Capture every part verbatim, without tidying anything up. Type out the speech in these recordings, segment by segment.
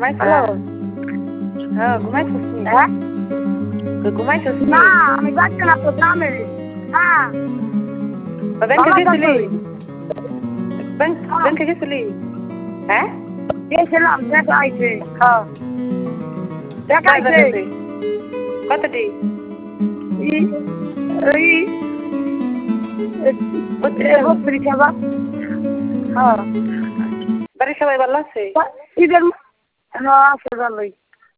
ঘুমাইছো? হ্যাঁ ঘুমাইছিস নি? হ্যাঁ তুই ঘুমাইছিস নি? না আমি যাচ্ছি না তো গ্রামে। হ্যাঁ ব্যাংকে গেছিলি? ব্যাংক ব্যাংকে গেছিলি? হ্যাঁ গেছিলাম দেখা আইছে। হ্যাঁ দেখা আইছে। কতটি? ই ওই বত্রিশ হাজার। হ্যাঁ বাড়ির সবাই ভালো আছে? ঈদের হ্যাঁ আছে ভালোই।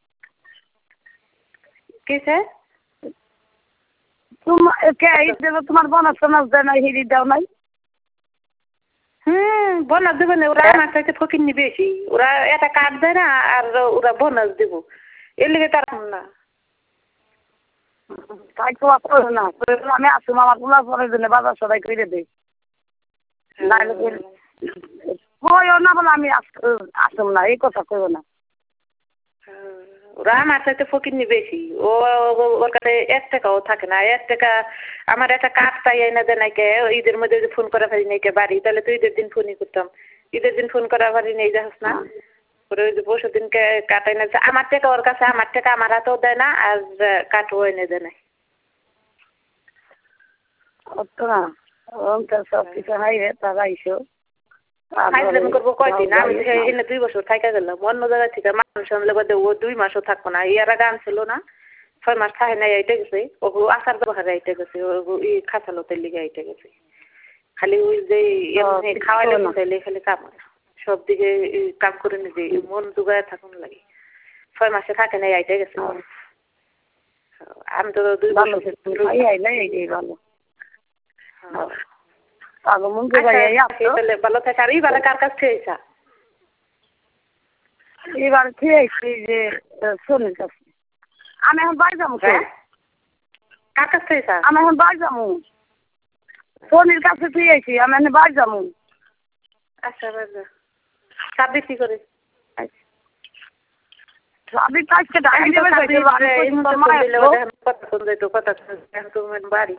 কিসে? তোমার কে ঈদের তোমার বোনাস টোনাস দেয় নাই, হিড়ি দাও নাই? হুম বোনাস দেবে না, ওরা আমার কাছে ফকির বেশি, ওরা একটা কার্ড দেয় না আর ওরা বোনাস দেব, এর লিগে তার না। তাই তো করো না, আমি আসুম আমার পোলা পরের জন্য বাজার সদাই করে দেই। নাইলে কইও না বলে আমি আসুম না, এই কথা কইও না। ওরা আমার সাথে ফকির বেশি, ও ওর কাছে এক টাকাও থাকে না, এক টাকা আমার একটা কার্ড চাই এনে দেয় নাকি, ঈদের মধ্যে যদি ফোন করা পারি নাকি বাড়ি, তাহলে তো ঈদের দিন ফোনই করতাম, ঈদের দিন ফোন করা পারি নেই যাস না, ওরা ওই যে পরশু দিনকে কাটাই না, আমার টাকা ওর কাছে, আমার টাকা আমার হাতেও দেয় না আর কাঠও এনে দেয় না। না সব কিছু হাইরে তারা আইসো ফাইজলামি করবো কয়দিন, আমি এনে দুই বছর থাকা গেলাম অন্য জায়গা থেকে, মানুষ আনলে বাদে ও দুই মাসও থাকবো না, এর আগে আনছিল না ছয় মাস থাকে নাই আইটে গেছে, ও আচার ব্যবহারে আইটে গেছে, ও ই খাঁচালতের লিগে আইটে গেছে, খালি ওই যে খাওয়াইলে খাইলে খালি কাম সব দিকে কাম করে নিজে মন জোগায় থাকুন লাগে, ছয় মাসে থাকে নাই আইটে গেছে। আমি তো দুই বছর ভালো ভালো থাকে। আর এইবার কার কাছ থেকে এসা? এবার খেয়েছি যে সোনির কাছে। আমি এখন বাড়ি যাবো। কার কাছ থেকে এসা? আমি এখন বাড়ি যাবো, সোনির কাছে খেয়েছি, আমি এখন বাড়ি যাবো। আচ্ছা বাজা ছাব্বিশ কি করে? ছাব্বিশ আজকে ঢাকা যাবে বাড়ি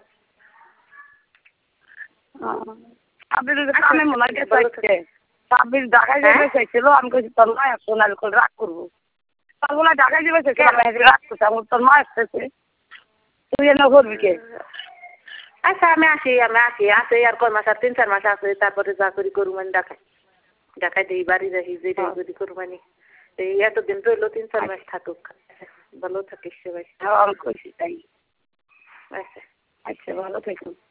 কামে মনে হয় ছাব্বিশ ঢাকায় যাবে চাইছিল, আমি কইছি তোর মা আসতো না রাগ করবো, তোর বলে ঢাকায় যাবে চাইছিল, আমি রাগ করছি, আমি তোর মা আসতেছে তুই এনে করবি কে? আচ্ছা আমি আসি, আমি আসি আসে আর কয় মাস আর তিন চার মাস আছে, তারপরে যা করি করুমানি ঢাকায়, ঢাকায় দিই বাড়ি রাখি যেটা যদি করুমানি, এই এতদিন রইলো তিন চার মাস থাকুক, ভালো থাকিস সবাই। আমি কইছি তাই। আচ্ছা আচ্ছা ভালো থাকুন।